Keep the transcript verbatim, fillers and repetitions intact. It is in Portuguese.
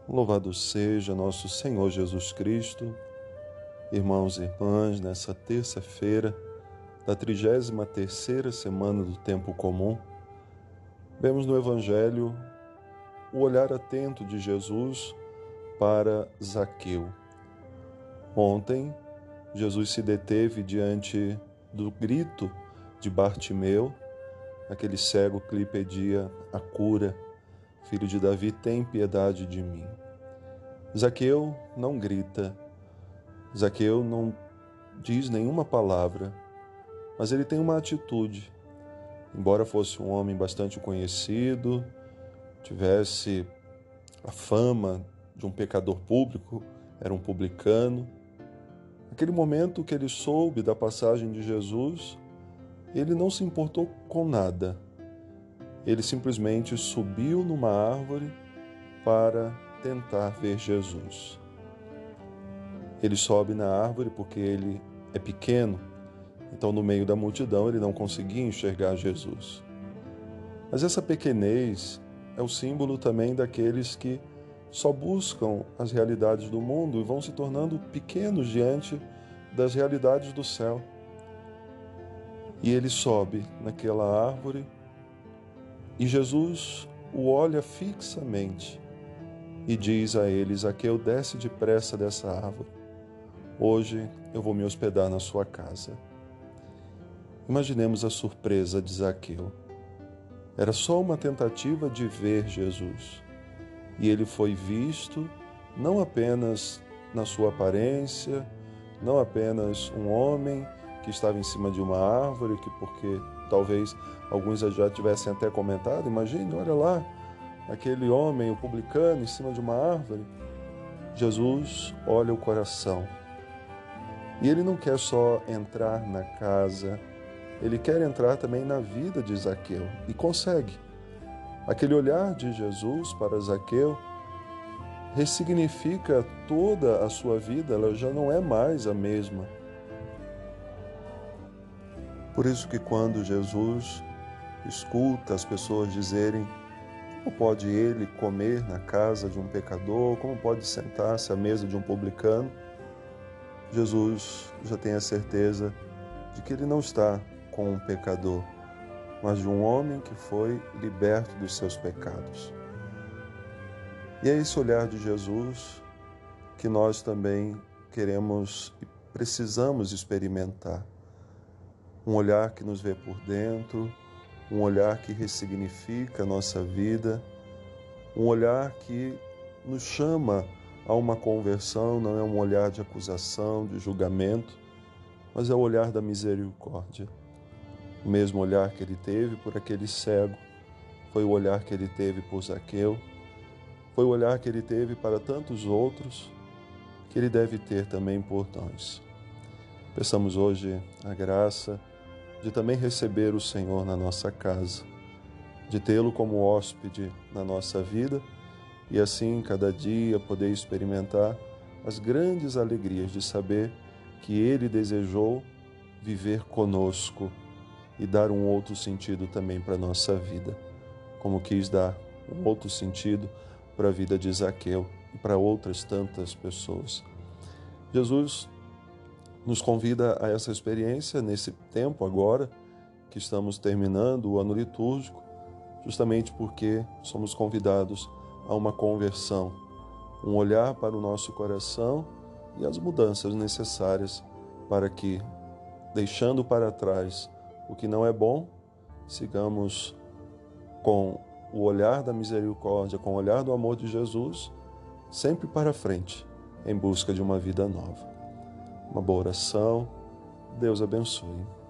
Louvado seja nosso Senhor Jesus Cristo. Irmãos e irmãs, nessa terça-feira da trigésima terceira semana do tempo comum, vemos no Evangelho o olhar atento de Jesus para Zaqueu. Ontem, Jesus se deteve diante do grito de Bartimeu, aquele cego que lhe pedia a cura: Filho de Davi, tem piedade de mim. Zaqueu não grita, Zaqueu não diz nenhuma palavra, mas ele tem uma atitude. Embora fosse um homem bastante conhecido, tivesse a fama de um pecador público, era um publicano, naquele momento que ele soube da passagem de Jesus, ele não se importou com nada. Ele simplesmente subiu numa árvore para tentar ver Jesus. Ele sobe na árvore porque ele é pequeno, então no meio da multidão ele não conseguia enxergar Jesus. Mas essa pequenez é o símbolo também daqueles que só buscam as realidades do mundo e vão se tornando pequenos diante das realidades do céu. E ele sobe naquela árvore e Jesus o olha fixamente e diz a ele: Zaqueu, desce depressa dessa árvore. Hoje eu vou me hospedar na sua casa. Imaginemos a surpresa de Zaqueu. Era só uma tentativa de ver Jesus. E ele foi visto não apenas na sua aparência, não apenas um homem que estava em cima de uma árvore, que porque talvez alguns já tivessem até comentado, imagine, olha lá, aquele homem, o publicano, em cima de uma árvore. Jesus olha o coração. E ele não quer só entrar na casa, ele quer entrar também na vida de Zaqueu. E consegue. Aquele olhar de Jesus para Zaqueu ressignifica toda a sua vida, ela já não é mais a mesma. Por isso que quando Jesus escuta as pessoas dizerem: como pode ele comer na casa de um pecador? Como pode sentar-se à mesa de um publicano? Jesus já tem a certeza de que ele não está com um pecador, mas de um homem que foi liberto dos seus pecados. E é esse olhar de Jesus que nós também queremos e precisamos experimentar. Um olhar que nos vê por dentro, um olhar que ressignifica a nossa vida, um olhar que nos chama a uma conversão, não é um olhar de acusação, de julgamento, mas é o olhar da misericórdia. O mesmo olhar que ele teve por aquele cego, foi o olhar que ele teve por Zaqueu, foi o olhar que ele teve para tantos outros, que ele deve ter também por nós. Peçamos hoje a graça de também receber o Senhor na nossa casa, de tê-lo como hóspede na nossa vida e assim cada dia poder experimentar as grandes alegrias de saber que Ele desejou viver conosco e dar um outro sentido também para a nossa vida, como quis dar um outro sentido para a vida de Zaqueu e para outras tantas pessoas. Jesus nos convida a essa experiência nesse tempo agora que estamos terminando o ano litúrgico, justamente porque somos convidados a uma conversão, um olhar para o nosso coração e as mudanças necessárias para que, deixando para trás o que não é bom, sigamos com o olhar da misericórdia, com o olhar do amor de Jesus, sempre para frente, em busca de uma vida nova. Uma boa oração. Deus abençoe.